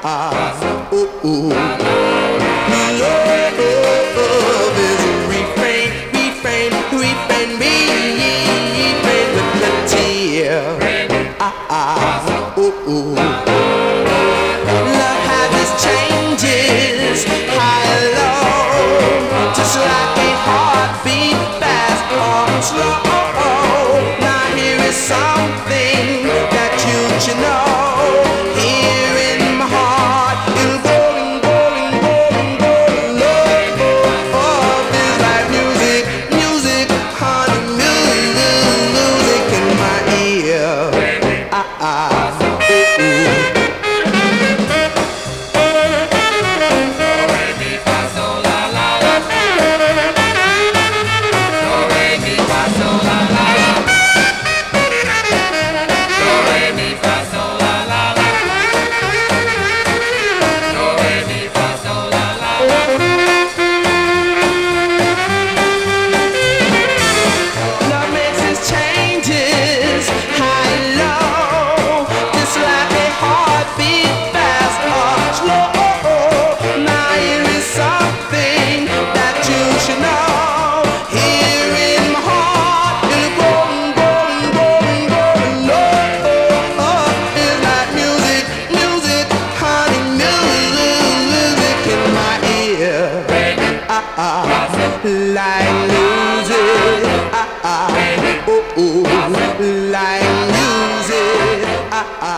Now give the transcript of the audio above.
ah, ooh, ooh. Love is a refrain, refrain, refrain, refrain with the tear. Ah, ooh, ooh. Love has its changes, high and low, just like a heartbeat, fast or slow. Now here is something that you should know. Here in my heart, it'll going, going, going, going. Love is like music, music, honey, music, music in my ear. Ah, ah, ooh, ooh. Love makes its changes, high and low, just like a heartbeat, fast or slow. Now here is something that you should know. Here in my heart, it's going, going, going, going. Love is like music, music, honey, music, music in my ear. Ah, ah, like music. Ah, ah, ooh, ooh, like music. Ah, ah.